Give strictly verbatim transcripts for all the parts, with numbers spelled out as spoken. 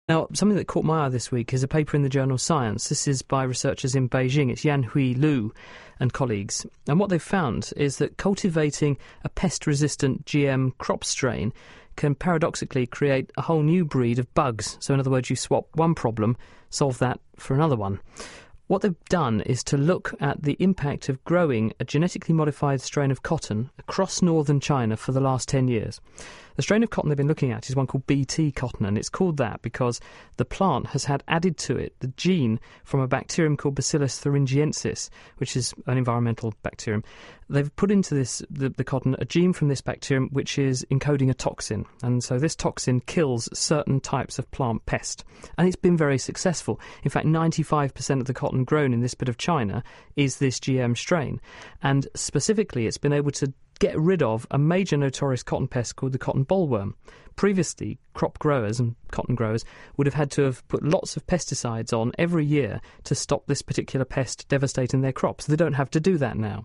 Now, something that caught my eye this week is a paper in the journal Science. This is by researchers in Beijing. It's Yanhui Lu and colleagues. And what they've found is that cultivating a pest-resistant G M crop strain can paradoxically create a whole new breed of bugs. So in other words, you swap one problem, solve that for another one. What they've done is to look at the impact of growing a genetically modified strain of cotton across northern China for the last ten years. The strain of cotton they've been looking at is one called B T cotton, and it's called that because the plant has had added to it the gene from a bacterium called Bacillus thuringiensis, which is an environmental bacterium. They've put into this the, the cotton a gene from this bacterium which is encoding a toxin, and so this toxin kills certain types of plant pest, and it's been very successful. In fact, ninety-five percent of the cotton grown in this bit of China is this G M strain, and specifically it's been able to get rid of a major notorious cotton pest called the cotton bollworm. Previously, crop growers and cotton growers would have had to have put lots of pesticides on every year to stop this particular pest devastating their crops. They don't have to do that now.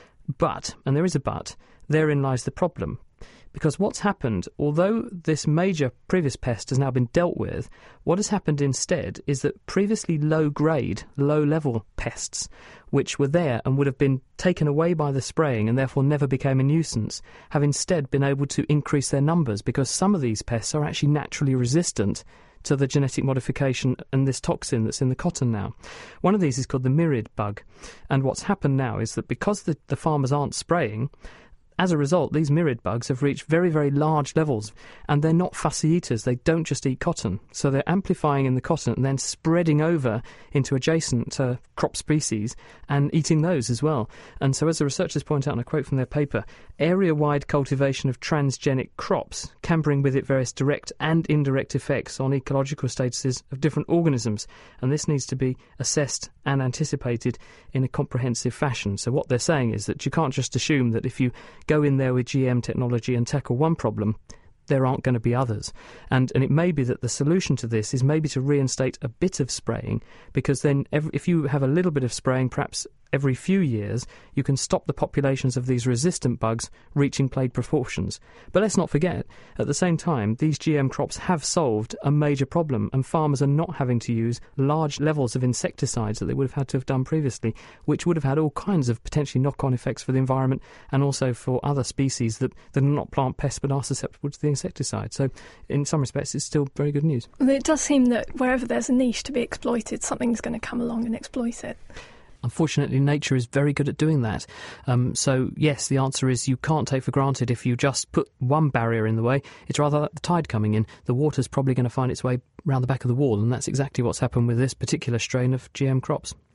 But, and there is a but, therein lies the problem. Because what's happened, although this major previous pest has now been dealt with, what has happened instead is that previously low-grade, low-level pests, which were there and would have been taken away by the spraying and therefore never became a nuisance, have instead been able to increase their numbers because some of these pests are actually naturally resistant to the genetic modification and this toxin that's in the cotton now. One of these is called the mirid bug. And what's happened now is that because the, the farmers aren't spraying, as a result, these mirid bugs have reached very, very large levels, and they're not fussy eaters. They don't just eat cotton. So they're amplifying in the cotton and then spreading over into adjacent uh, crop species and eating those as well. And so as the researchers point out, and I quote from their paper, area-wide cultivation of transgenic crops can bring with it various direct and indirect effects on ecological statuses of different organisms, and this needs to be assessed and anticipated in a comprehensive fashion. So what they're saying is that you can't just assume that if you go in there with G M technology and tackle one problem, there aren't going to be others. And and it may be that the solution to this is maybe to reinstate a bit of spraying, because then every, if you have a little bit of spraying, perhaps every few years, you can stop the populations of these resistant bugs reaching plague proportions. But let's not forget, at the same time, these G M crops have solved a major problem, and farmers are not having to use large levels of insecticides that they would have had to have done previously, which would have had all kinds of potentially knock-on effects for the environment and also for other species that, that are not plant pests but are susceptible to the insecticide. So in some respects, it's still very good news. Well, it does seem that wherever there's a niche to be exploited, something's going to come along and exploit it. Unfortunately, nature is very good at doing that. Um, so, yes, the answer is you can't take for granted if you just put one barrier in the way. It's rather like the tide coming in. The water's probably going to find its way round the back of the wall, and that's exactly what's happened with this particular strain of G M crops.